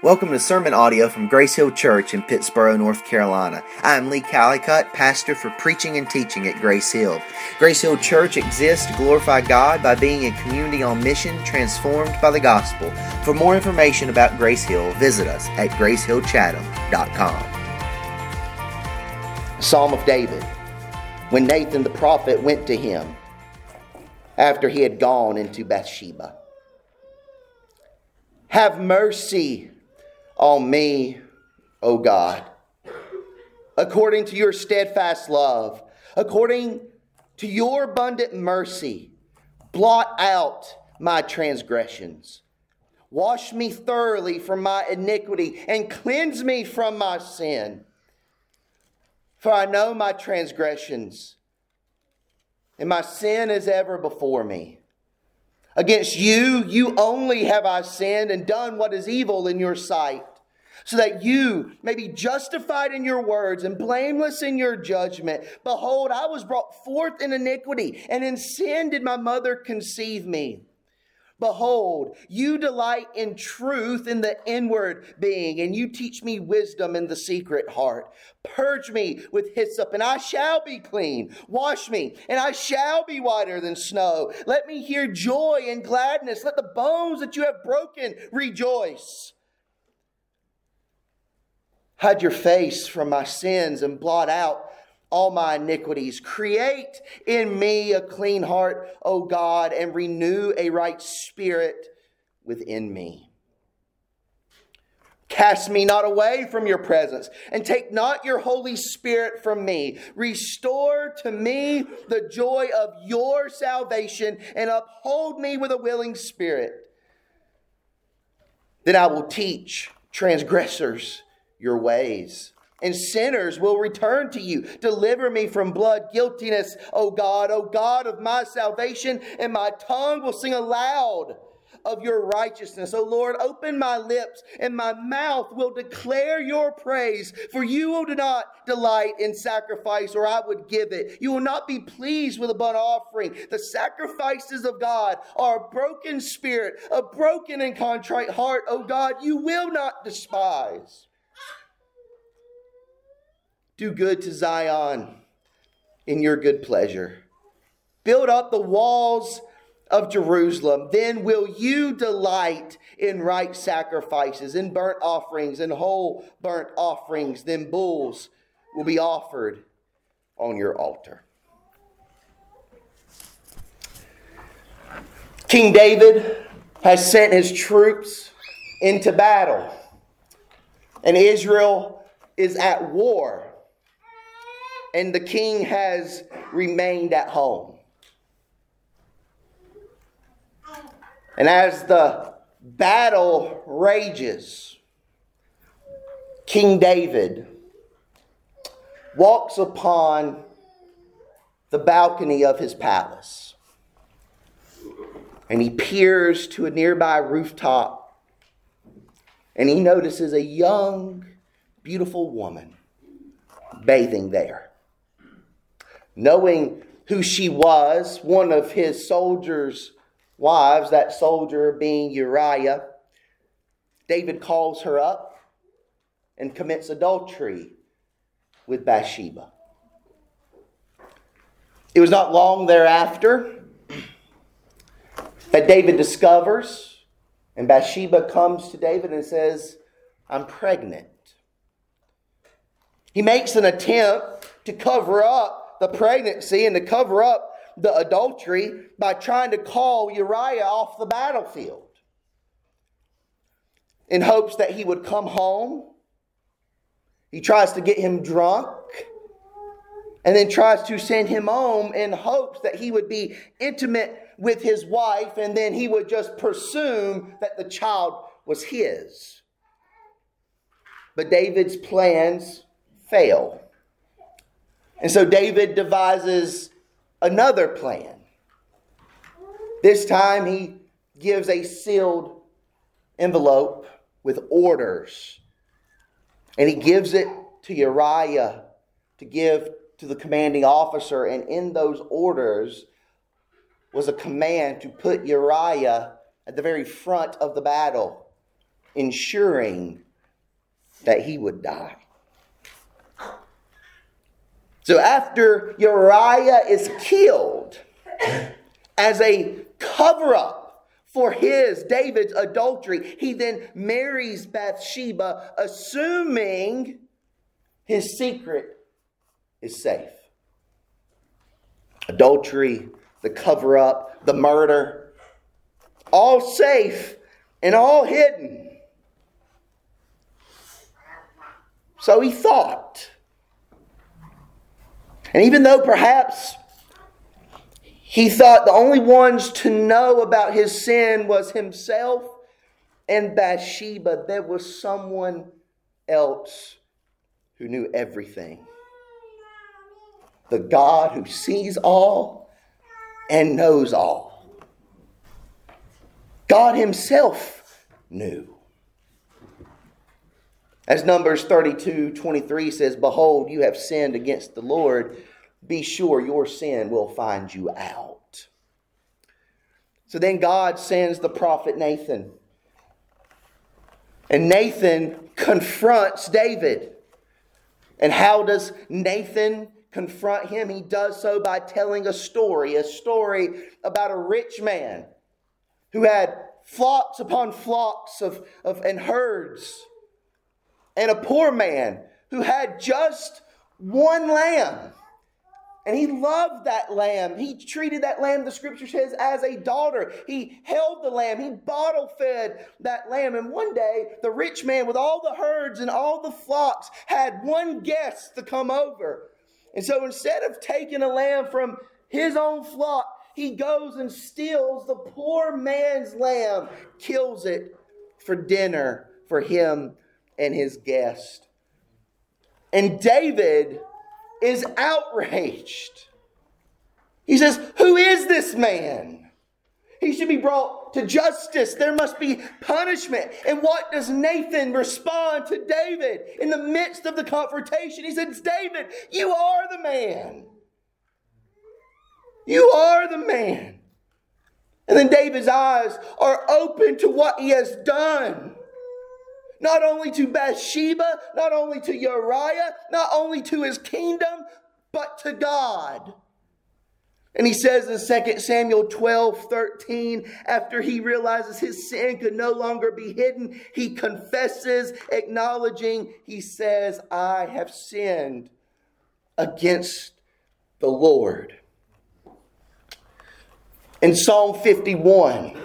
Welcome to sermon audio from Grace Hill Church in Pittsboro, North Carolina. I am Lee Callicutt, pastor for preaching and teaching at Grace Hill. Grace Hill Church exists to glorify God by being a community on mission transformed by the gospel. For more information about Grace Hill, visit us at gracehillchatham.com. Psalm of David, when Nathan the prophet went to him after he had gone into Bathsheba. Have mercy on me, O God, according to your steadfast love, according to your abundant mercy, blot out my transgressions. Wash me thoroughly from my iniquity and cleanse me from my sin. For I know my transgressions, and my sin is ever before me. Against you only have I sinned and done what is evil in your sight, so that you may be justified in your words and blameless in your judgment. Behold, I was brought forth in iniquity, and in sin did my mother conceive me. Behold, you delight in truth in the inward being, and you teach me wisdom in the secret heart. Purge me with hyssop, and I shall be clean. Wash me, and I shall be whiter than snow. Let me hear joy and gladness. Let the bones that you have broken rejoice. Hide your face from my sins and blot out all my iniquities. Create in me a clean heart, O God, and renew a right spirit within me. Cast me not away from your presence, and take not your Holy Spirit from me. Restore to me the joy of your salvation, and uphold me with a willing spirit. Then I will teach transgressors your ways, and sinners will return to you. Deliver me from blood guiltiness, O God of my salvation, and my tongue will sing aloud of your righteousness. O Lord, open my lips, and my mouth will declare your praise. For you will not delight in sacrifice, or I would give it. You will not be pleased with a burnt offering. The sacrifices of God are a broken spirit, a broken and contrite heart, O God, you will not despise. Do good to Zion in your good pleasure. Build up the walls of Jerusalem. Then will you delight in right sacrifices, in burnt offerings, and whole burnt offerings. Then bulls will be offered on your altar. King David has sent his troops into battle, and Israel is at war. And the king has remained at home. And as the battle rages, King David walks upon the balcony of his palace. And he peers to a nearby rooftop. And he notices a young, beautiful woman bathing there. Knowing who she was, one of his soldiers' wives, that soldier being Uriah, David calls her up and commits adultery with Bathsheba. It was not long thereafter that David discovers, and Bathsheba comes to David and says, I'm pregnant. He makes an attempt to cover up the pregnancy and to cover up the adultery by trying to call Uriah off the battlefield in hopes that he would come home. He tries to get him drunk and then tries to send him home in hopes that he would be intimate with his wife, and then he would just presume that the child was his. But David's plans fail. And so David devises another plan. This time he gives a sealed envelope with orders. And he gives it to Uriah to give to the commanding officer. And in those orders was a command to put Uriah at the very front of the battle ensuring that he would die. So after Uriah is killed as a cover-up for David's adultery, he then marries Bathsheba, assuming his secret is safe. Adultery, the cover-up, the murder, all safe and all hidden. So he thought. And even though perhaps he thought the only ones to know about his sin was himself and Bathsheba, there was someone else who knew everything. The God who sees all and knows all. God himself knew. As Numbers 32:23 says, "Behold, you have sinned against the Lord. Be sure your sin will find you out." So then God sends the prophet Nathan. And Nathan confronts David. And how does Nathan confront him? He does so by telling a story about a rich man who had flocks upon flocks and herds, and a poor man who had just one lamb. And he loved that lamb. He treated that lamb, the scripture says, as a daughter. He held the lamb. He bottle fed that lamb. And one day, the rich man with all the herds and all the flocks had one guest to come over. And so instead of taking a lamb from his own flock, he goes and steals the poor man's lamb, kills it for dinner for him and his guest. And David is outraged. He says, "Who is this man? He should be brought to justice. There must be punishment." And what does Nathan respond to David in the midst of the confrontation? He says, "David, you are the man. You are the man." And then David's eyes are open to what he has done. Not only to Bathsheba, not only to Uriah, not only to his kingdom, but to God. And he says in 2 Samuel 12:13, after he realizes his sin could no longer be hidden, he confesses, acknowledging, he says, "I have sinned against the Lord." In Psalm 51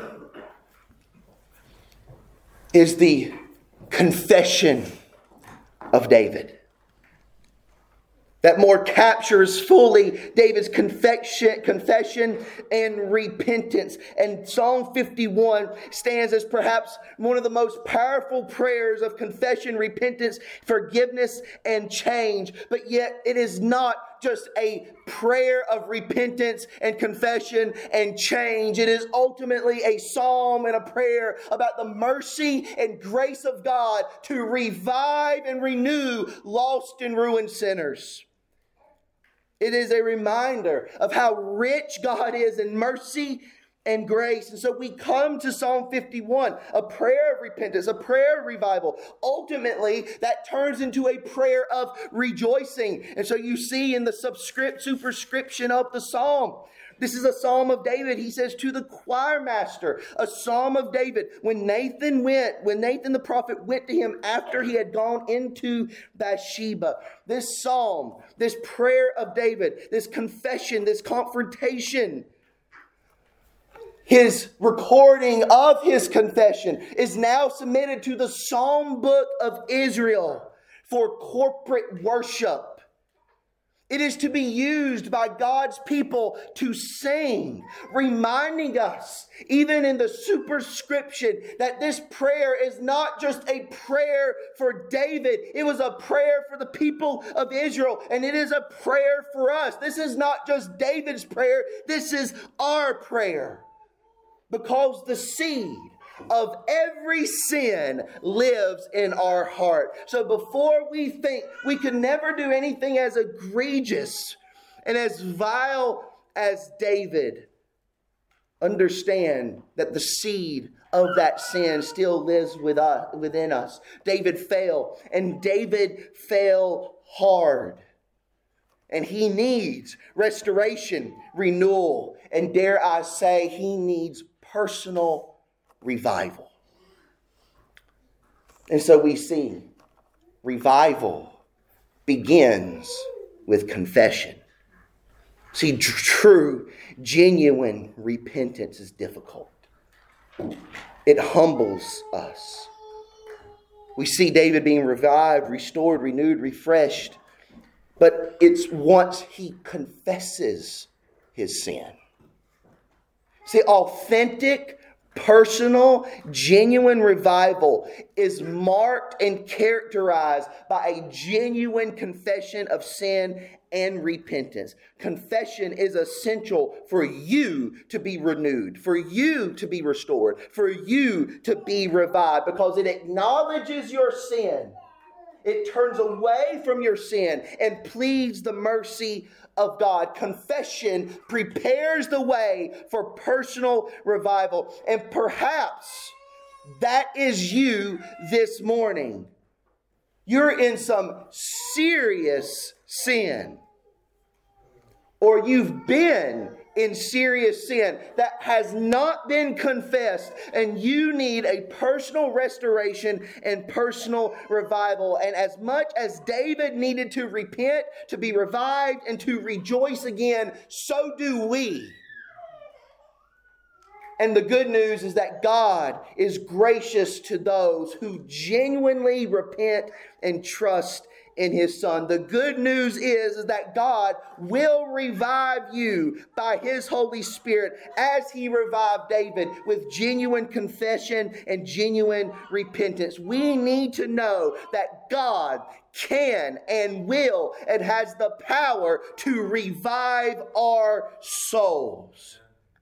is the confession of David that more captures fully David's confession and repentance. And Psalm 51 stands as perhaps one of the most powerful prayers of confession, repentance, forgiveness, and change. But yet it is not just a prayer of repentance and confession and change. It is ultimately a psalm and a prayer about the mercy and grace of God to revive and renew lost and ruined sinners. It is a reminder of how rich God is in mercy and grace. And so we come to Psalm 51, a prayer of repentance, a prayer of revival. Ultimately, that turns into a prayer of rejoicing. And so you see in the superscription of the psalm, this is a psalm of David. He says to the choir master, a psalm of David. When Nathan the prophet went to him after he had gone into Bathsheba, this psalm, this prayer of David, this confession, this confrontation, his recording of his confession is now submitted to the Psalm book of Israel for corporate worship. It is to be used by God's people to sing, reminding us, even in the superscription, that this prayer is not just a prayer for David. It was a prayer for the people of Israel, and it is a prayer for us. This is not just David's prayer. This is our prayer. Because the seed of every sin lives in our heart. So before we think we can never do anything as egregious and as vile as David, understand that the seed of that sin still lives within us. David fell, and David fell hard. And he needs restoration, renewal, and dare I say, he needs personal revival. And so we see revival begins with confession. See, true, genuine repentance is difficult. It humbles us. We see David being revived, restored, renewed, refreshed. But it's once he confesses his sin. See, authentic, personal, genuine revival is marked and characterized by a genuine confession of sin and repentance. Confession is essential for you to be renewed, for you to be restored, for you to be revived, because it acknowledges your sin. It turns away from your sin and pleads the mercy of God. Confession prepares the way for personal revival. And perhaps that is you this morning. You're in some serious sin. Or you've been in serious sin that has not been confessed, and you need a personal restoration and personal revival. And as much as David needed to repent, to be revived, and to rejoice again, so do we. And the good news is that God is gracious to those who genuinely repent and trust in His Son. The good news is that God will revive you by His Holy Spirit as He revived David with genuine confession and genuine repentance. We need to know that God can and will and has the power to revive our souls.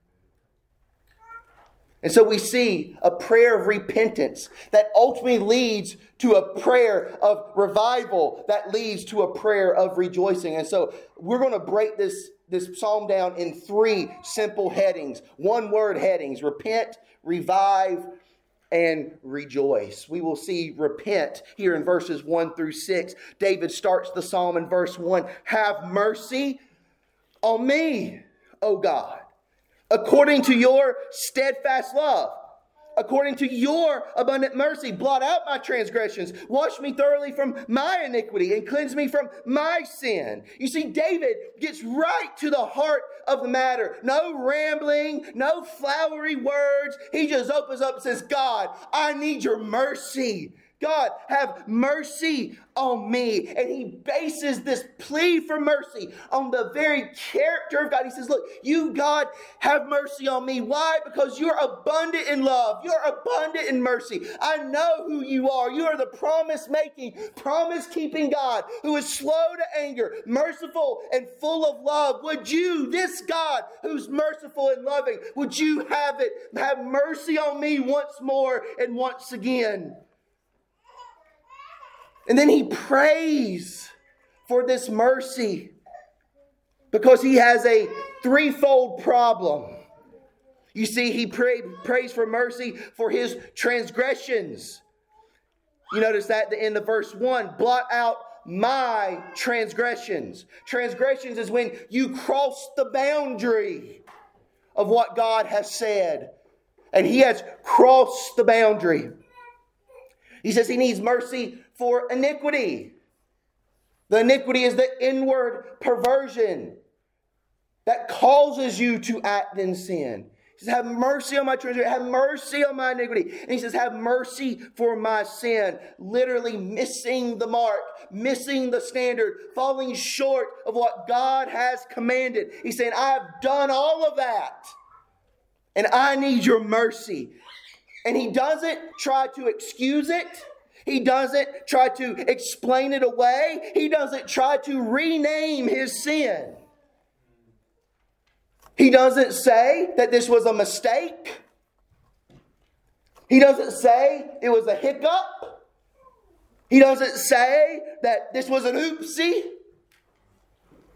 And so we see a prayer of repentance that ultimately leads to a prayer of revival that leads to a prayer of rejoicing. And so we're going to break this psalm down in 3 simple headings, 1-word headings: repent, revive, and rejoice. We will see repent here in verses 1 through 6. David starts the psalm in verse 1. Have mercy on me, O God, according to your steadfast love, according to your abundant mercy. Blot out my transgressions. Wash me thoroughly from my iniquity and cleanse me from my sin. You see, David gets right to the heart of the matter. No rambling, no flowery words. He just opens up and says, God, I need your mercy. God, have mercy on me. And he bases this plea for mercy on the very character of God. He says, look, you, God, have mercy on me. Why? Because you're abundant in love. You're abundant in mercy. I know who you are. You are the promise-making, promise-keeping God who is slow to anger, merciful and full of love. Would you, this God who's merciful and loving, would you have mercy on me once more and once again? And then he prays for this mercy because he has a threefold problem. You see, he prays for mercy for his transgressions. You notice that at the end of verse 1, blot out my transgressions. Transgressions is when you cross the boundary of what God has said. And he has crossed the boundary. He says he needs mercy for iniquity. The iniquity is the inward perversion that causes you to act in sin. He says, have mercy on my transgression, have mercy on my iniquity. And he says, have mercy for my sin. Literally missing the mark, missing the standard, falling short of what God has commanded. He's saying, I have done all of that, and I need your mercy. And he doesn't try to excuse it. He doesn't try to explain it away. He doesn't try to rename his sin. He doesn't say that this was a mistake. He doesn't say it was a hiccup. He doesn't say that this was an oopsie.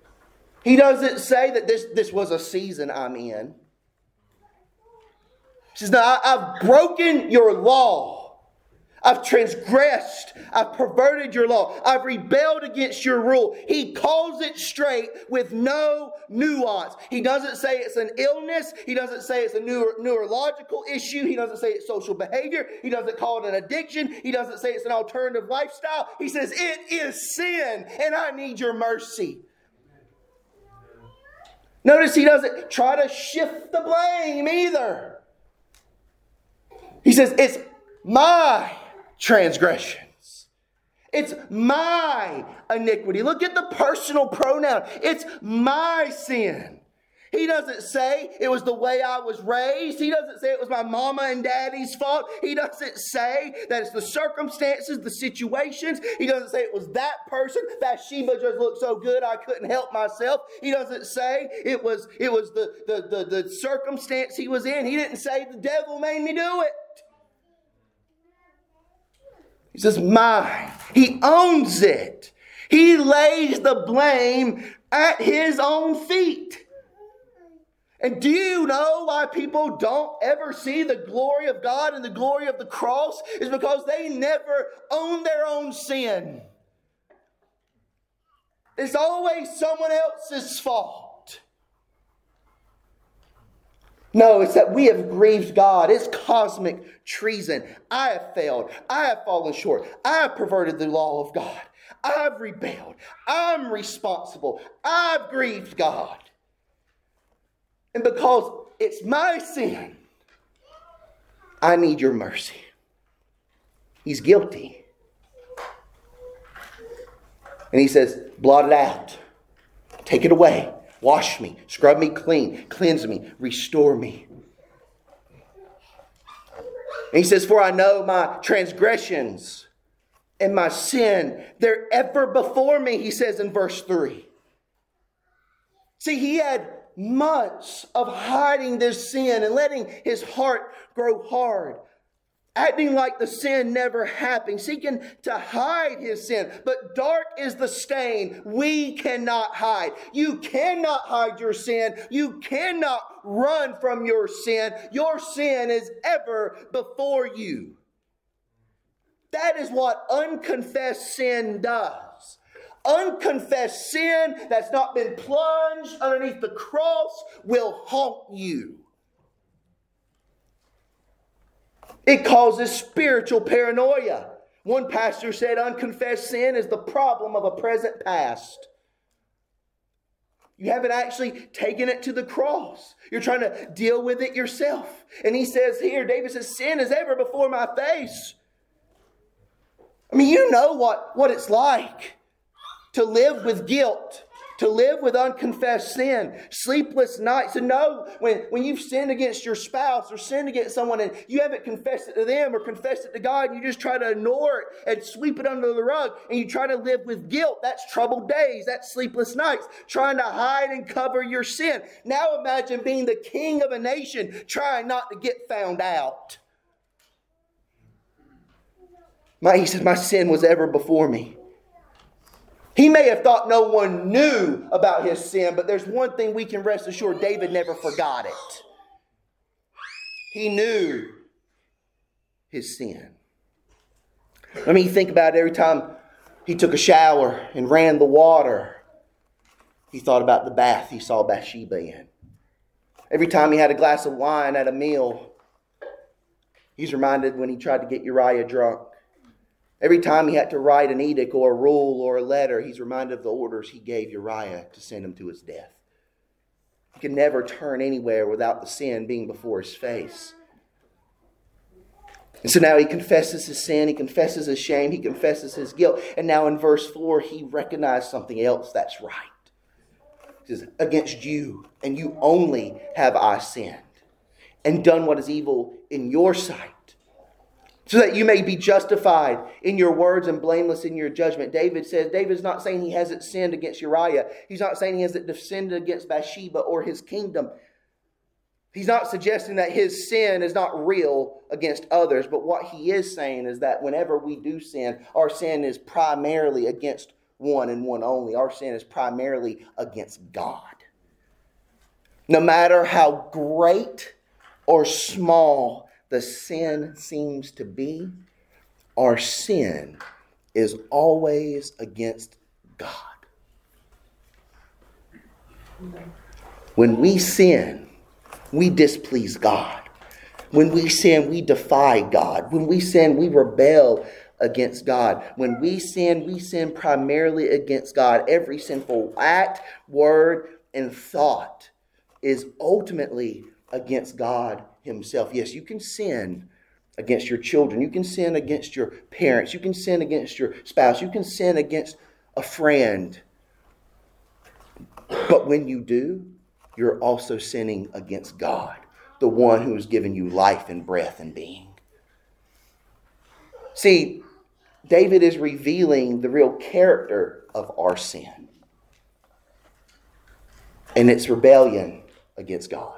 He doesn't say that this was a season I'm in. He says, no, I've broken your law. I've transgressed. I've perverted your law. I've rebelled against your rule. He calls it straight with no nuance. He doesn't say it's an illness. He doesn't say it's a neurological issue. He doesn't say it's social behavior. He doesn't call it an addiction. He doesn't say it's an alternative lifestyle. He says it is sin and I need your mercy. Notice he doesn't try to shift the blame either. He says it's my transgressions. It's my iniquity. Look at the personal pronoun. It's my sin. He doesn't say it was the way I was raised. He doesn't say it was my mama and daddy's fault. He doesn't say that it's the circumstances, the situations. He doesn't say it was that person. Bathsheba just looked so good I couldn't help myself. He doesn't say it was the circumstance he was in. He didn't say the devil made me do it. He says, mine. He owns it. He lays the blame at his own feet. And do you know why people don't ever see the glory of God and the glory of the cross? It's because they never own their own sin. It's always someone else's fault. No, it's that we have grieved God. It's cosmic treason. I have failed. I have fallen short. I have perverted the law of God. I've rebelled. I'm responsible. I've grieved God. And because it's my sin, I need your mercy. He's guilty. And he says, blot it out. Take it away. Wash me, scrub me clean, cleanse me, restore me. And he says, for I know my transgressions and my sin, they're ever before me, he says in verse 3. See, he had months of hiding this sin and letting his heart grow hard. Acting like the sin never happened, seeking to hide his sin. But dark is the stain we cannot hide. You cannot hide your sin. You cannot run from your sin. Your sin is ever before you. That is what unconfessed sin does. Unconfessed sin that's not been plunged underneath the cross will haunt you. It causes spiritual paranoia. One pastor said unconfessed sin is the problem of a present past. You haven't actually taken it to the cross. You're trying to deal with it yourself. And he says here, David says, sin is ever before my face. I mean, you know what it's like to live with guilt, to live with unconfessed sin, sleepless nights, to know when you've sinned against your spouse or sinned against someone and you haven't confessed it to them or confessed it to God, and you just try to ignore it and sweep it under the rug and you try to live with guilt. That's troubled days. That's sleepless nights, trying to hide and cover your sin. Now imagine being the king of a nation trying not to get found out. He said, my sin was ever before me. He may have thought no one knew about his sin, but there's one thing we can rest assured: David never forgot it. He knew his sin. I mean, you think about it, every time he took a shower and ran the water, he thought about the bath he saw Bathsheba in. Every time he had a glass of wine at a meal, he's reminded when he tried to get Uriah drunk. Every time he had to write an edict or a rule or a letter, he's reminded of the orders he gave Uriah to send him to his death. He could never turn anywhere without the sin being before his face. And so now he confesses his sin, he confesses his shame, he confesses his guilt. And now in verse 4, he recognized something else that's right. He says, against you and you only have I sinned and done what is evil in your sight, so that you may be justified in your words and blameless in your judgment. David's not saying he hasn't sinned against Uriah. He's not saying he hasn't sinned against Bathsheba or his kingdom. He's not suggesting that his sin is not real against others. But what he is saying is that whenever we do sin, our sin is primarily against one and one only. Our sin is primarily against God. No matter how great or small the sin seems to be, our sin is always against God. When we sin, we displease God. When we sin, we defy God. When we sin, we rebel against God. When we sin primarily against God. Every sinful act, word, and thought is ultimately against God Himself. Yes, you can sin against your children. You can sin against your parents. You can sin against your spouse. You can sin against a friend. But when you do, you're also sinning against God, the one who has given you life and breath and being. See, David is revealing the real character of our sin. And it's rebellion against God.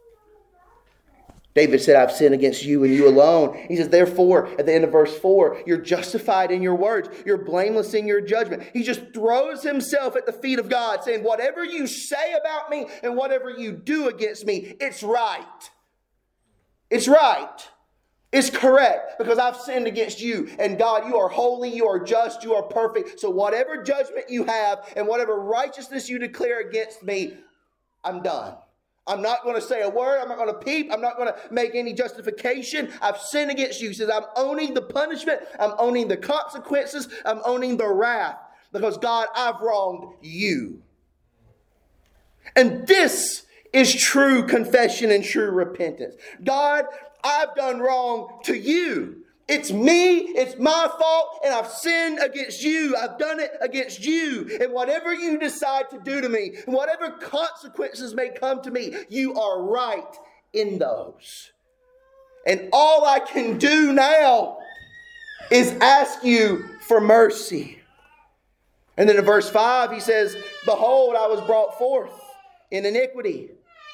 David said, I've sinned against you and you alone. He says, therefore, at the end of verse 4, you're justified in your words. You're blameless in your judgment. He just throws himself at the feet of God, saying, whatever you say about me and whatever you do against me, it's right. It's right. It's correct, because I've sinned against you. And God, you are holy, you are just, you are perfect. So whatever judgment you have and whatever righteousness you declare against me, I'm done. I'm not going to say a word. I'm not going to peep. I'm not going to make any justification. I've sinned against you. He says, I'm owning the punishment. I'm owning the consequences. I'm owning the wrath. Because God, I've wronged you. And this is true confession and true repentance. God, I've done wrong to you. It's me, it's my fault, and I've sinned against you. I've done it against you. And whatever you decide to do to me, and whatever consequences may come to me, you are right in those. And all I can do now is ask you for mercy. And then in verse 5, he says, behold, I was brought forth in iniquity.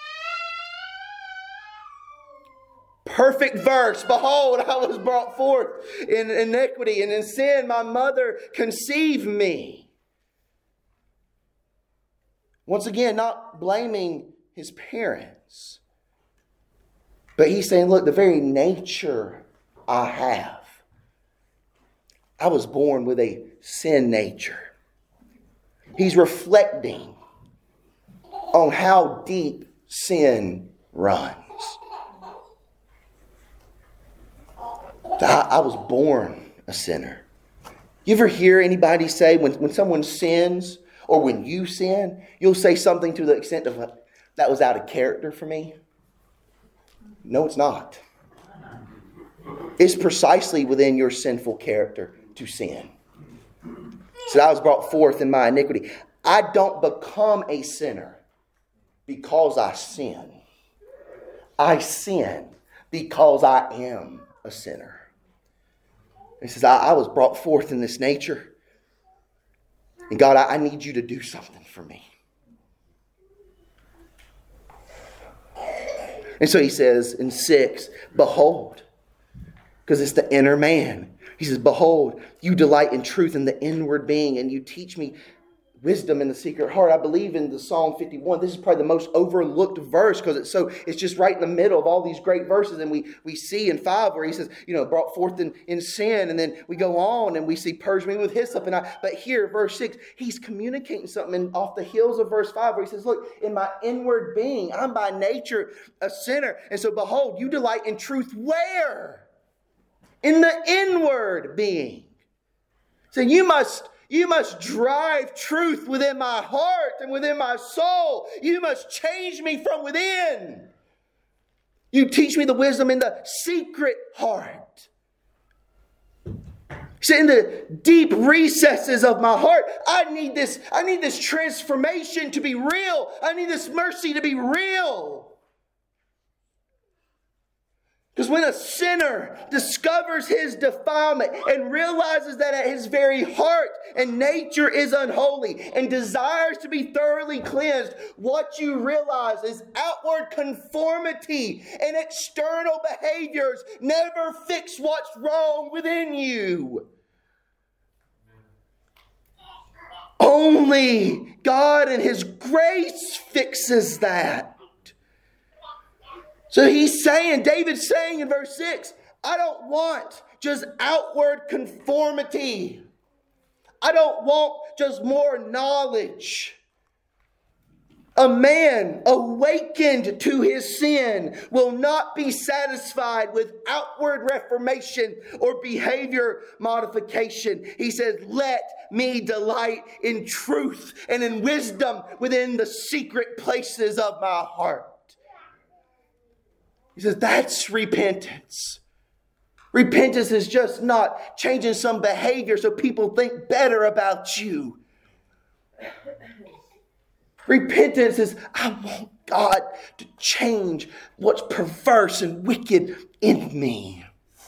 Perfect verse. Behold, I was brought forth in iniquity, and in sin my mother conceived me. Once again, not blaming his parents, but he's saying, look, the very nature I have. I was born with a sin nature. He's reflecting on how deep sin runs. I was born a sinner. You ever hear anybody say when someone sins or when you sin, you'll say something to the extent of, that was out of character for me? No, it's not. It's precisely within your sinful character to sin. So I was brought forth in my iniquity. I don't become a sinner because I sin. I sin because I am a sinner. He says, I was brought forth in this nature. And God, I need you to do something for me. And so he says in 6, behold, because it's the inner man. He says, behold, you delight in truth in the inward being, and you teach me wisdom in the secret heart. I believe in the Psalm 51. This is probably the most overlooked verse because it's just right in the middle of all these great verses. And we see in 5 where he says, brought forth in sin. And then we go on and we see purge me with hyssop. But here, verse 6, he's communicating something off the heels of verse 5 where he says, look, in my inward being, I'm by nature a sinner. And so behold, you delight in truth where? In the inward being. So you must drive truth within my heart and within my soul. You must change me from within. You teach me the wisdom in the secret heart. So in the deep recesses of my heart, I need this transformation to be real. I need this mercy to be real. Because when a sinner discovers his defilement and realizes that at his very heart and nature is unholy and desires to be thoroughly cleansed, what you realize is outward conformity and external behaviors never fix what's wrong within you. Only God and His grace fixes that. So David's saying in verse 6, I don't want just outward conformity. I don't want just more knowledge. A man awakened to his sin will not be satisfied with outward reformation or behavior modification. He says, let me delight in truth and in wisdom within the secret places of my heart. He says, that's repentance. Repentance is just not changing some behavior so people think better about you. Repentance is, I want God to change what's perverse and wicked in me.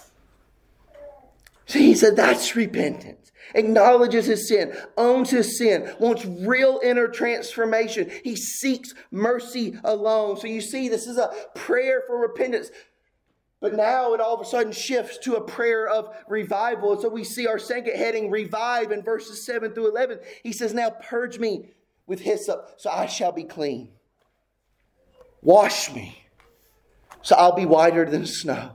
See, he said that's repentance. Acknowledges his sin, owns his sin, wants real inner transformation. He seeks mercy alone. So you see, this is a prayer for repentance. But now it all of a sudden shifts to a prayer of revival. And so we see our second heading, revive, in verses 7 through 11. He says, now purge me with hyssop, so I shall be clean. Wash me, so I'll be whiter than snow.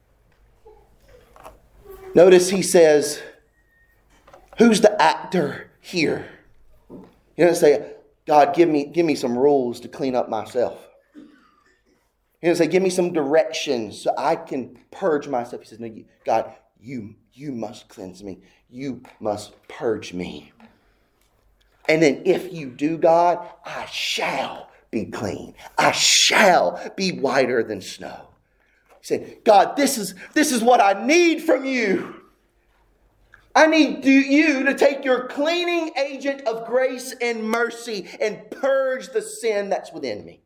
Notice he says, who's the actor here? He doesn't say, God, give me some rules to clean up myself. He doesn't say, give me some directions so I can purge myself. He says, no, God, you must cleanse me. You must purge me. And then if you do, God, I shall be clean. I shall be whiter than snow. He said, God, this is what I need from you. I need you to take your cleaning agent of grace and mercy and purge the sin that's within me.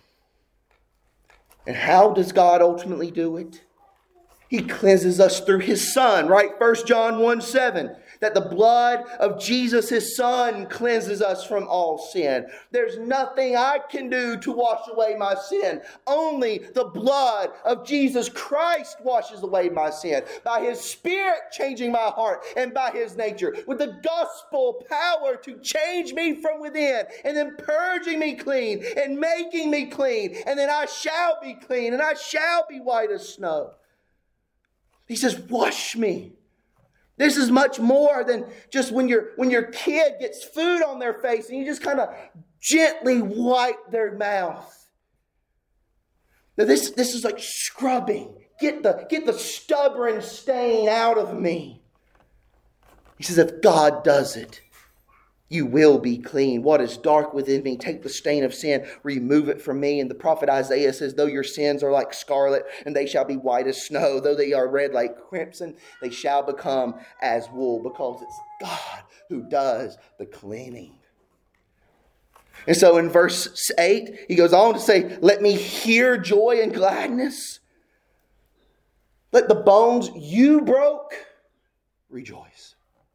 And how does God ultimately do it? He cleanses us through his Son, right? 1 John 1:7. That the blood of Jesus, his Son, cleanses us from all sin. There's nothing I can do to wash away my sin. Only the blood of Jesus Christ washes away my sin. By his Spirit changing my heart and by his nature. With the gospel power to change me from within. And then purging me clean and making me clean. And then I shall be clean and I shall be white as snow. He says, wash me. This is much more than just when your kid gets food on their face and you just kind of gently wipe their mouth. Now this is like scrubbing. Get the stubborn stain out of me. He says, if God does it, you will be clean. What is dark within me, take the stain of sin, remove it from me. And the prophet Isaiah says, though your sins are like scarlet, and they shall be white as snow. Though they are red like crimson, they shall become as wool. Because it's God who does the cleaning. And so in verse 8, he goes on to say, let me hear joy and gladness. Let the bones you broke rejoice.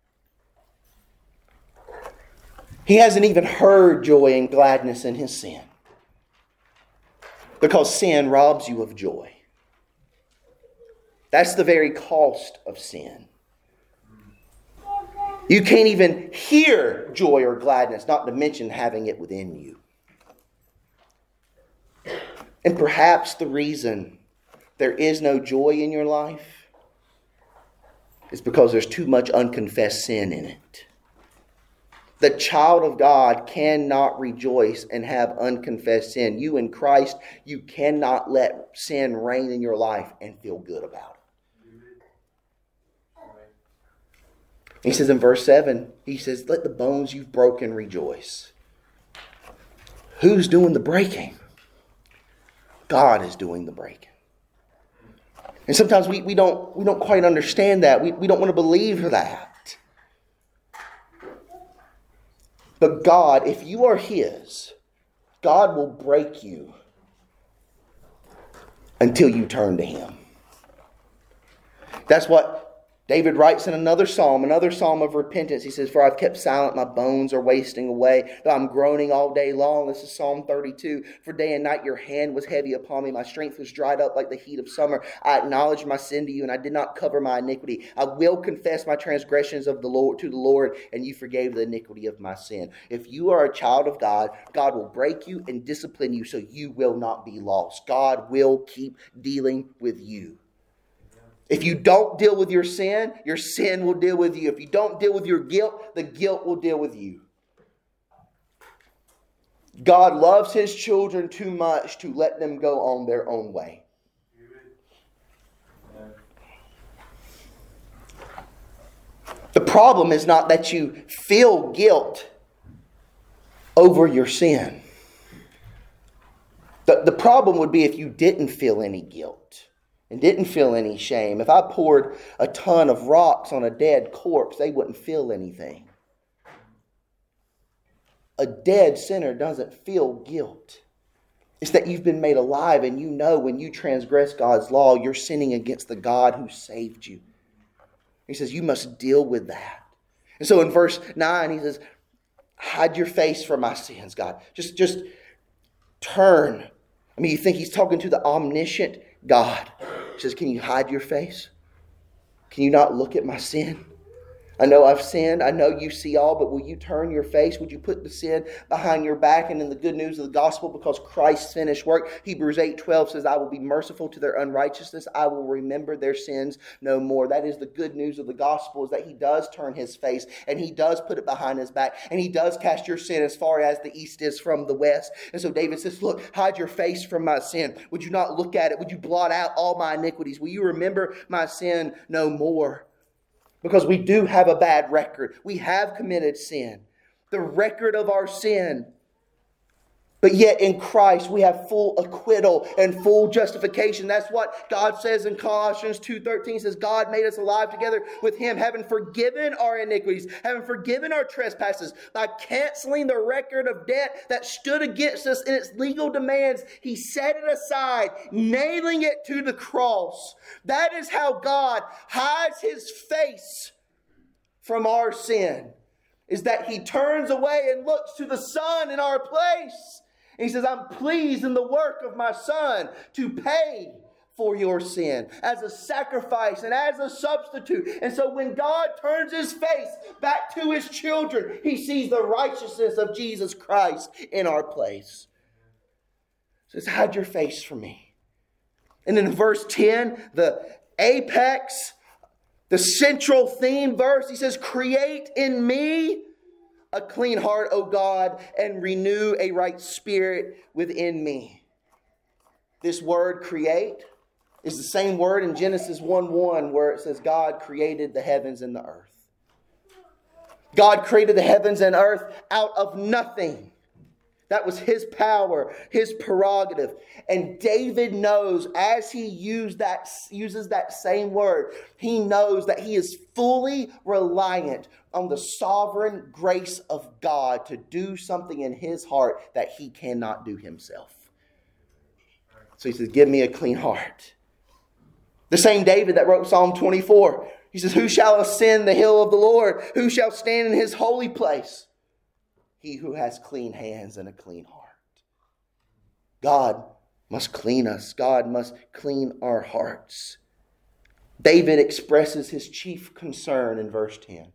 He hasn't even heard joy and gladness in his sin. Because sin robs you of joy. That's the very cost of sin. You can't even hear joy or gladness, not to mention having it within you. And perhaps the reason there is no joy in your life is because there's too much unconfessed sin in it. The child of God cannot rejoice and have unconfessed sin. You in Christ, you cannot let sin reign in your life and feel good about it. He says in verse 7, he says, let the bones you've broken rejoice. Who's doing the breaking? God is doing the breaking. And sometimes we don't quite understand that. We don't want to believe that. But God, if you are his, God will break you until you turn to him. That's what David writes in another psalm of repentance. He says, "For I've kept silent, my bones are wasting away, though I'm groaning all day long." This is Psalm 32. "For day and night your hand was heavy upon me. My strength was dried up like the heat of summer. I acknowledged my sin to you, and I did not cover my iniquity. I will confess my transgressions of the Lord to the Lord, and you forgave the iniquity of my sin." If you are a child of God, God will break you and discipline you so you will not be lost. God will keep dealing with you. If you don't deal with your sin will deal with you. If you don't deal with your guilt, the guilt will deal with you. God loves His children too much to let them go on their own way. The problem is not that you feel guilt over your sin. The problem would be if you didn't feel any guilt and didn't feel any shame. If I poured a ton of rocks on a dead corpse, they wouldn't feel anything. A dead sinner doesn't feel guilt. It's that you've been made alive, and you know when you transgress God's law, you're sinning against the God who saved you. He says you must deal with that. And so in verse 9, he says, "Hide your face from my sins, God." Just turn. I mean, you think he's talking to the omniscient God. He says, "Can you hide your face? Can you not look at my sin? I know I've sinned. I know you see all, but will you turn your face? Would you put the sin behind your back?" And in the good news of the gospel, because Christ's finished work, Hebrews 8:12 says, "I will be merciful to their unrighteousness. I will remember their sins no more." That is the good news of the gospel, is that He does turn His face, and He does put it behind His back, and He does cast your sin as far as the east is from the west. And so David says, "Look, hide your face from my sin. Would you not look at it? Would you blot out all my iniquities? Will you remember my sin no more?" Because we do have a bad record. We have committed sin. The record of our sin. But yet in Christ we have full acquittal and full justification. That's what God says in Colossians 2:13. Says God made us alive together with Him, having forgiven our iniquities, having forgiven our trespasses, by canceling the record of debt that stood against us in its legal demands. He set it aside, nailing it to the cross. That is how God hides His face from our sin, is that He turns away and looks to the Son in our place. And He says, "I'm pleased in the work of my Son to pay for your sin as a sacrifice and as a substitute." And so when God turns His face back to His children, He sees the righteousness of Jesus Christ in our place. He says, "Hide your face from me." And in verse 10, the apex, the central theme verse, He says, "Create in me a clean heart, O God, and renew a right spirit within me." This word create is the same word in Genesis 1:1 where it says God created the heavens and the earth. God created the heavens and earth out of nothing. That was His power, His prerogative. And David knows, as he uses that same word, he knows that he is fully reliant on the sovereign grace of God to do something in his heart that he cannot do himself. So he says, "Give me a clean heart." The same David that wrote Psalm 24, he says, "Who shall ascend the hill of the Lord? Who shall stand in His holy place? He who has clean hands and a clean heart." God must clean us. God must clean our hearts. David expresses his chief concern in verse 10.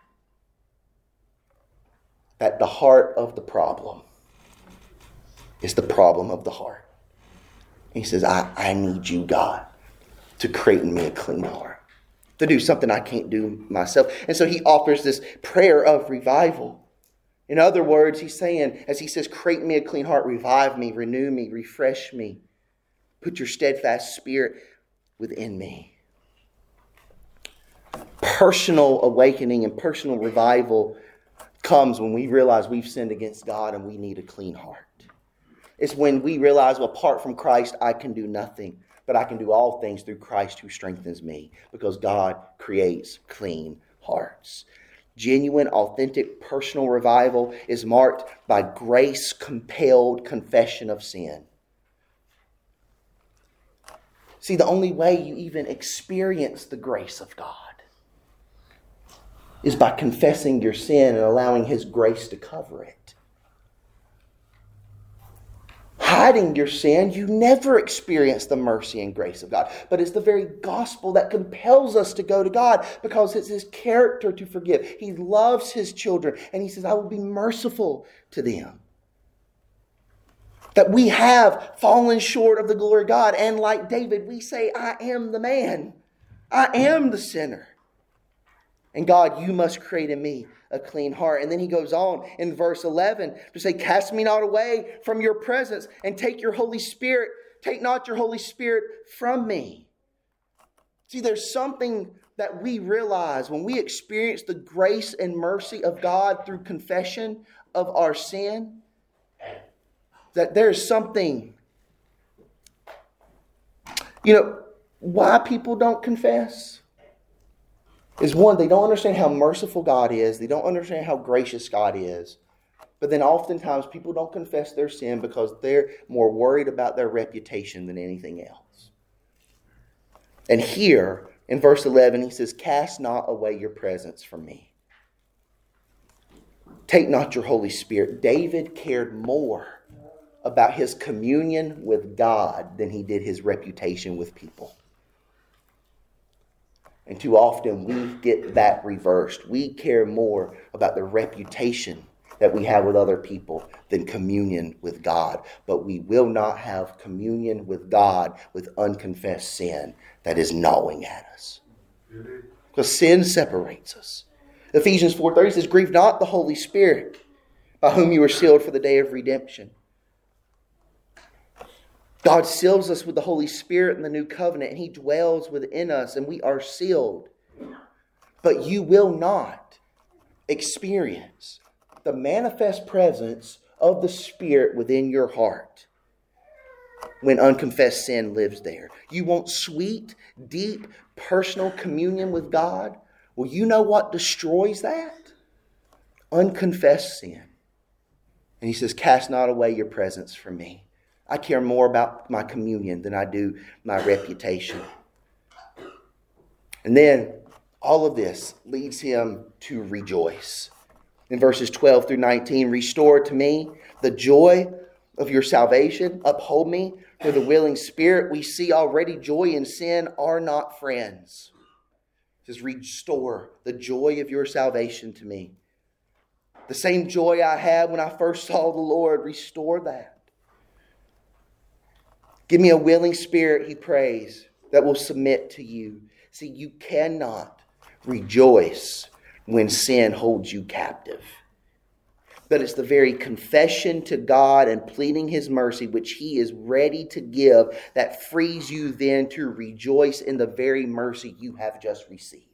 That the heart of the problem is the problem of the heart. He says, I need you, God, to create in me a clean heart, to do something I can't do myself. And so he offers this prayer of revival. In other words, he's saying, as he says, "Create me a clean heart, revive me, renew me, refresh me. Put your steadfast spirit within me." Personal awakening and personal revival comes when we realize we've sinned against God and we need a clean heart. It's when we realize, well, apart from Christ, I can do nothing, but I can do all things through Christ who strengthens me, because God creates clean hearts. Genuine, authentic, personal revival is marked by grace-compelled confession of sin. See, the only way you even experience the grace of God is by confessing your sin and allowing His grace to cover it. Hiding your sin, you never experience the mercy and grace of God. But it's the very gospel that compels us to go to God, because it's His character to forgive. He loves His children, and He says, I will be merciful to them. That we have fallen short of the glory of God, and like David, we say, I am the man. I am the sinner. And God, you must create in me a clean heart. And then he goes on in verse 11 to say, cast me not away from your presence, and take not your Holy Spirit from me. See, there's something that we realize when we experience the grace and mercy of God through confession of our sin, that there's something, why people don't confess is, one, they don't understand how merciful God is. They don't understand how gracious God is. But then oftentimes people don't confess their sin because they're more worried about their reputation than anything else. And here in verse 11, he says, cast not away your presence from me. Take not your Holy Spirit. David cared more about his communion with God than he did his reputation with people. And too often we get that reversed. We care more about the reputation that we have with other people than communion with God. But we will not have communion with God with unconfessed sin that is gnawing at us. Because sin separates us. Ephesians 4:30 says, grieve not the Holy Spirit, by whom you were sealed for the day of redemption. God seals us with the Holy Spirit in the new covenant, and He dwells within us, and we are sealed. But you will not experience the manifest presence of the Spirit within your heart when unconfessed sin lives there. You want sweet, deep, personal communion with God? Well, you know what destroys that? Unconfessed sin. And He says, cast not away your presence from me. I care more about my communion than I do my reputation. And then all of this leads him to rejoice. In verses 12 through 19, restore to me the joy of your salvation. Uphold me with a willing spirit. We see already joy and sin are not friends. It says, restore the joy of your salvation to me. The same joy I had when I first saw the Lord, restore that. Give me a willing spirit, he prays, that will submit to you. See, you cannot rejoice when sin holds you captive. But it's the very confession to God and pleading His mercy, which He is ready to give, that frees you then to rejoice in the very mercy you have just received.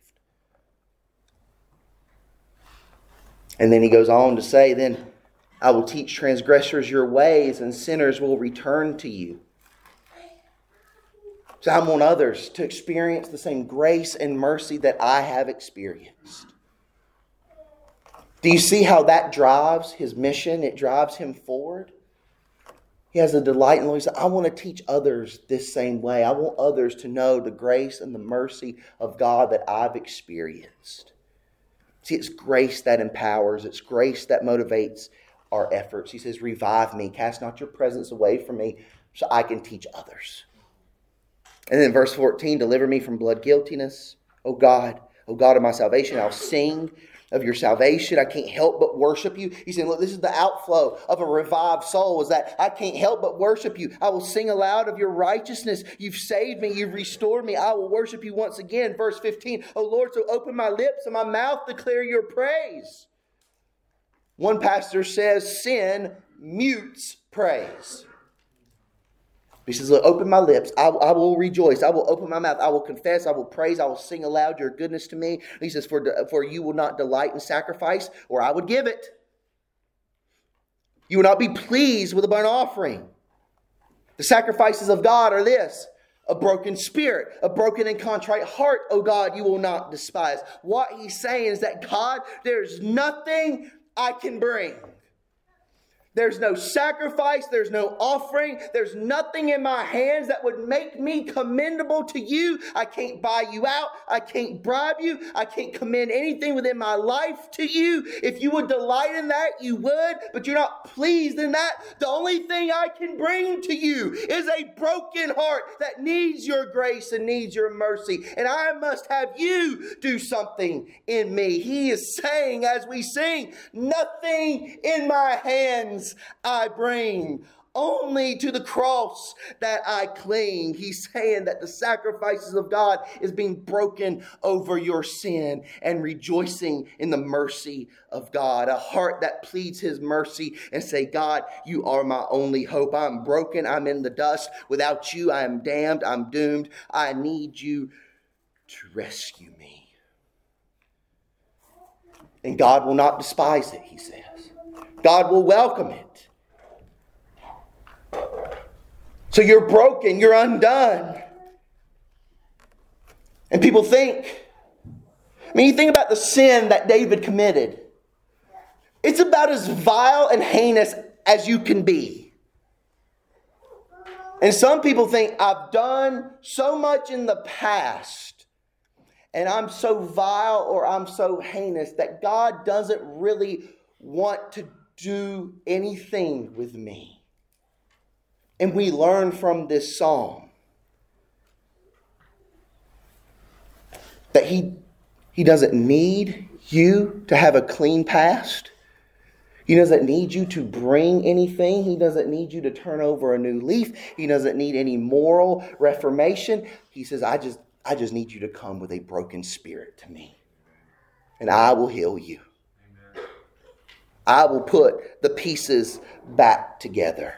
And then he goes on to say, then I will teach transgressors your ways, and sinners will return to you. So I want others to experience the same grace and mercy that I have experienced. Do you see how that drives his mission? It drives him forward. He has a delight in the Lord. He said, I want to teach others this same way. I want others to know the grace and the mercy of God that I've experienced. See, it's grace that empowers. It's grace that motivates our efforts. He says, revive me. Cast not your presence away from me so I can teach others. And then verse 14, deliver me from blood guiltiness. O God of my salvation, I'll sing of your salvation. I can't help but worship you. He's saying, look, this is the outflow of a revived soul, is that I can't help but worship you. I will sing aloud of your righteousness. You've saved me. You've restored me. I will worship you once again. Verse 15, O Lord, so open my lips and my mouth declare your praise. One pastor says sin mutes praise. He says, look, open my lips. I will rejoice. I will open my mouth. I will confess. I will praise. I will sing aloud your goodness to me. He says, for you will not delight in sacrifice, or I would give it. You will not be pleased with a burnt offering. The sacrifices of God are this: a broken spirit, a broken and contrite heart, O God, you will not despise. What he's saying is that, God, there's nothing I can bring There's no sacrifice. There's no offering. There's nothing in my hands that would make me commendable to you. I can't buy you out. I can't bribe you. I can't commend anything within my life to you. If you would delight in that, you would, but you're not pleased in that. The only thing I can bring to you is a broken heart that needs your grace and needs your mercy. And I must have you do something in me. He is saying as we sing, nothing in my hands I bring, only to the cross that I cling. He's saying that the sacrifices of God is being broken over your sin and rejoicing in the mercy of God. A heart that pleads his mercy and say, God, you are my only hope. I'm broken. I'm in the dust. Without you, I am damned. I'm doomed. I need you to rescue me. And God will not despise it, he says. God will welcome it. So you're broken, you're undone. And people think, you think about the sin that David committed. It's about as vile and heinous as you can be. And some people think, I've done so much in the past, and I'm so vile or I'm so heinous that God doesn't really want to do anything with me. And we learn from this psalm that he doesn't need you to have a clean past. He doesn't need you to bring anything. He doesn't need you to turn over a new leaf. He doesn't need any moral reformation. He says, I just need you to come with a broken spirit to me, and I will heal you. I will put the pieces back together.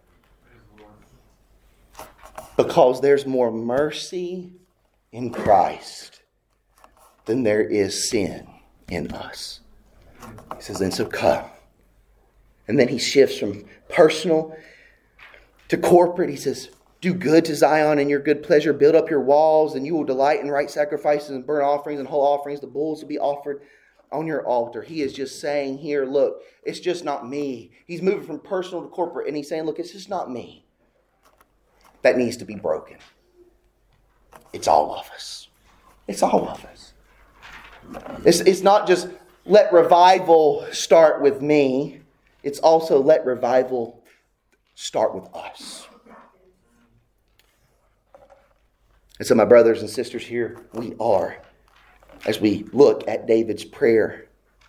Because there's more mercy in Christ than there is sin in us. He says, and so come. And then he shifts from personal to corporate. He says, do good to Zion in your good pleasure. Build up your walls, and you will delight in right sacrifices and burnt offerings and whole offerings. The bulls will be offered on your altar. He is just saying here, look, it's just not me. He's moving from personal to corporate, and he's saying, look, it's just not me that needs to be broken. It's all of us. It's all of us. It's not just let revival start with me. It's also let revival start with us. And so my brothers and sisters, here we are as we look at David's prayer.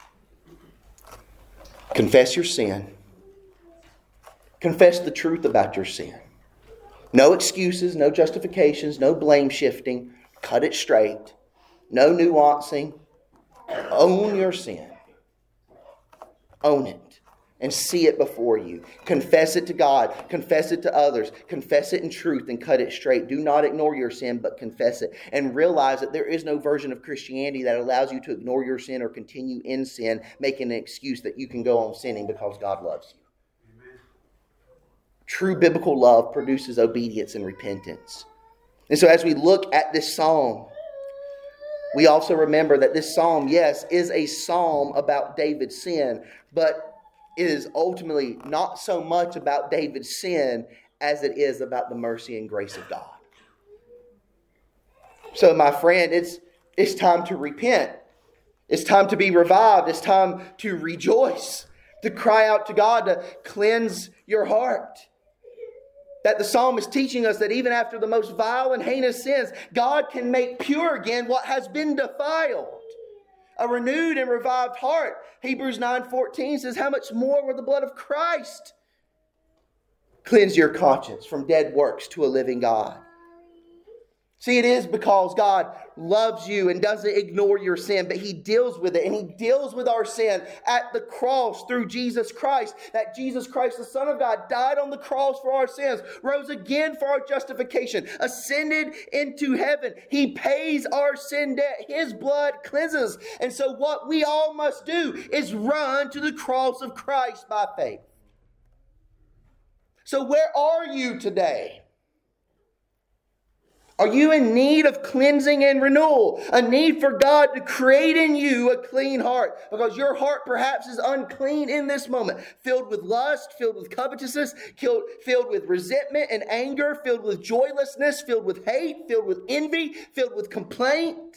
Confess your sin. Confess the truth about your sin. No excuses, no justifications, no blame shifting. Cut it straight. No nuancing. Own your sin. Own it. And see it before you. Confess it to God. Confess it to others. Confess it in truth and cut it straight. Do not ignore your sin, but confess it. And realize that there is no version of Christianity that allows you to ignore your sin or continue in sin, making an excuse that you can go on sinning because God loves you. Amen. True biblical love produces obedience and repentance. And so as we look at this psalm, we also remember that this psalm, yes, is a psalm about David's sin, but it is ultimately not so much about David's sin as it is about the mercy and grace of God. So, my friend, it's time to repent. It's time to be revived. It's time to rejoice, to cry out to God to cleanse your heart. That the psalm is teaching us that even after the most vile and heinous sins, God can make pure again what has been defiled. A renewed and revived heart. Hebrews 9:14 says, how much more will the blood of Christ cleanse your conscience from dead works to a living God? See, it is because God loves you and doesn't ignore your sin, but He deals with it. And He deals with our sin at the cross through Jesus Christ. That Jesus Christ, the Son of God, died on the cross for our sins, rose again for our justification, ascended into heaven. He pays our sin debt. His blood cleanses. And so what we all must do is run to the cross of Christ by faith. So where are you today? Are you in need of cleansing and renewal? A need for God to create in you a clean heart, because your heart perhaps is unclean in this moment, filled with lust, filled with covetousness, filled with resentment and anger, filled with joylessness, filled with hate, filled with envy, filled with complaint.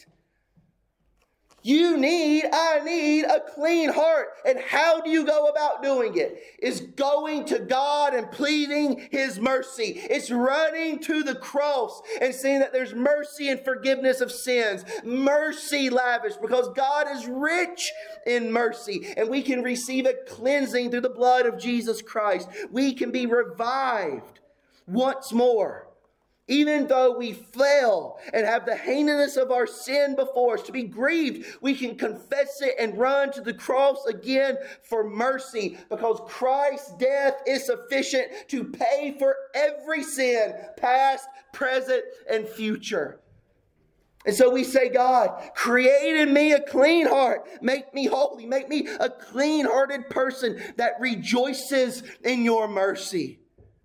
I need a clean heart. And how do you go about doing it? Is going to God and pleading His mercy. It's running to the cross and seeing that there's mercy and forgiveness of sins. Mercy lavish, because God is rich in mercy. And we can receive a cleansing through the blood of Jesus Christ. We can be revived once more. Even though we fail and have the heinous of our sin before us, to be grieved, we can confess it and run to the cross again for mercy, because Christ's death is sufficient to pay for every sin, past, present, and future. And so we say, God, create in me a clean heart. Make me holy. Make me a clean-hearted person that rejoices in your mercy.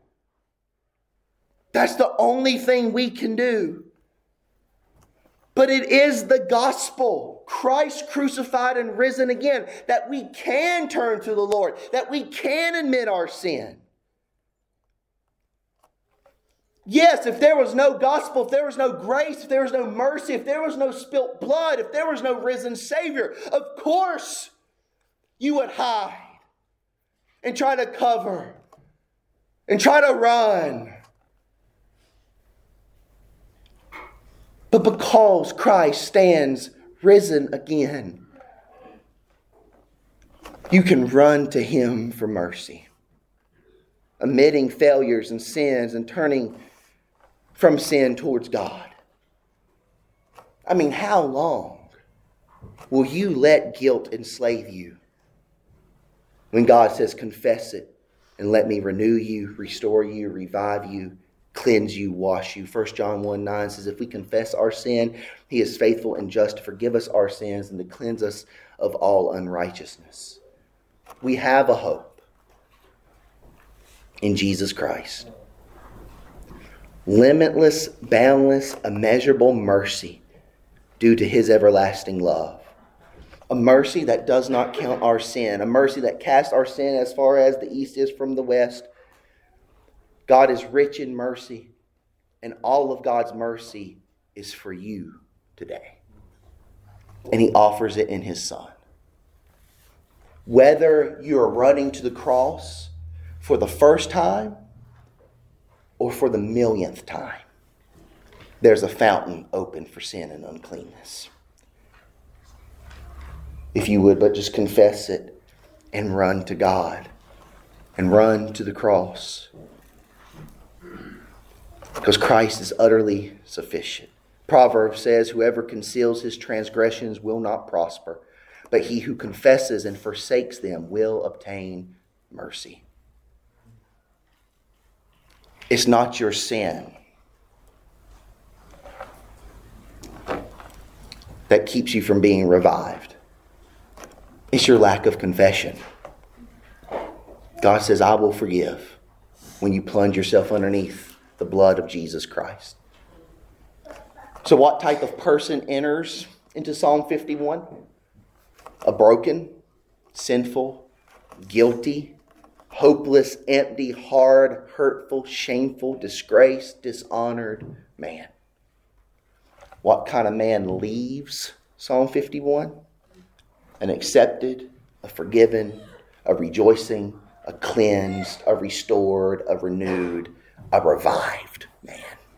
That's the only thing we can do. But it is the gospel, Christ crucified and risen again, that we can turn to the Lord, that we can admit our sin. Yes, if there was no gospel, if there was no grace, if there was no mercy, if there was no spilt blood, if there was no risen Savior, of course you would hide and try to cover and try to run. But because Christ stands risen again, you can run to Him for mercy, admitting failures and sins and turning from sin towards God. I mean, how long will you let guilt enslave you when God says, confess it and let me renew you, restore you, revive you, cleanse you, wash you? 1 John 1:9 says, if we confess our sin, He is faithful and just to forgive us our sins and to cleanse us of all unrighteousness. We have a hope in Jesus Christ. Limitless, boundless, immeasurable mercy due to His everlasting love. A mercy that does not count our sin. A mercy that casts our sin as far as the east is from the west. God is rich in mercy, and all of God's mercy is for you today. And He offers it in His Son. Whether you're running to the cross for the first time or for the millionth time, there's a fountain open for sin and uncleanness. If you would but just confess it and run to God and run to the cross. Because Christ is utterly sufficient. Proverbs says, whoever conceals his transgressions will not prosper, but he who confesses and forsakes them will obtain mercy. It's not your sin that keeps you from being revived. It's your lack of confession. God says, I will forgive when you plunge yourself underneath the blood of Jesus Christ. So what type of person enters into Psalm 51? A broken, sinful, guilty, hopeless, empty, hard, hurtful, shameful, disgraced, dishonored man. What kind of man leaves Psalm 51? An accepted, a forgiven, a rejoicing, a cleansed, a restored, a renewed, a revived man.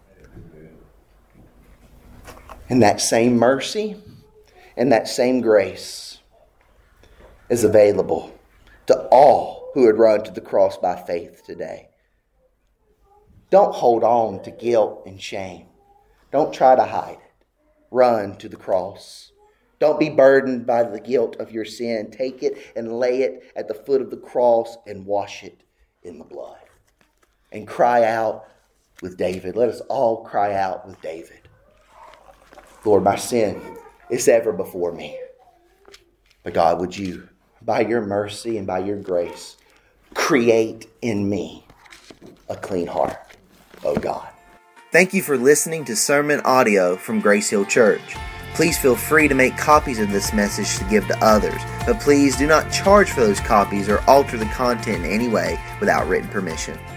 And that same mercy and that same grace is available to all who would run to the cross by faith today. Don't hold on to guilt and shame. Don't try to hide it. Run to the cross. Don't be burdened by the guilt of your sin. Take it and lay it at the foot of the cross and wash it in the blood. And cry out with David. Let us all cry out with David. Lord, my sin is ever before me. But God, would you, by your mercy and by your grace, create in me a clean heart, oh God. Thank you for listening to sermon audio from Grace Hill Church. Please feel free to make copies of this message to give to others, but please do not charge for those copies or alter the content in any way without written permission.